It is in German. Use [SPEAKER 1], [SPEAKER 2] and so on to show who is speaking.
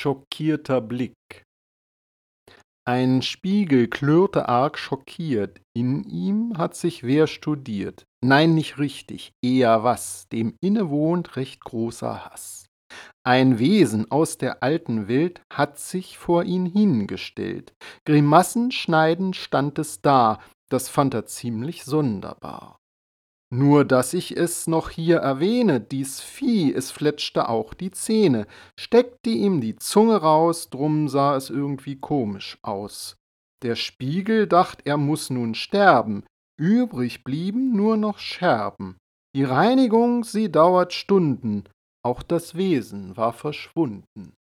[SPEAKER 1] schockierter Blick. Ein Spiegel klirrte arg schockiert, in ihm hat sich wer studiert. Nein, nicht richtig, eher was, dem innewohnt recht großer Haß. Ein Wesen aus der alten Welt hat sich vor ihn hingestellt. Grimassen schneidend stand es da, das fand er ziemlich sonderbar. Nur dass ich es noch hier erwähne, dies Vieh, es fletschte auch die Zähne, steckte ihm die Zunge raus, drum sah es irgendwie komisch aus. Der Spiegel dacht, er muß nun sterben, übrig blieben nur noch Scherben. Die Reinigung, sie dauert Stunden, auch das Wesen war verschwunden.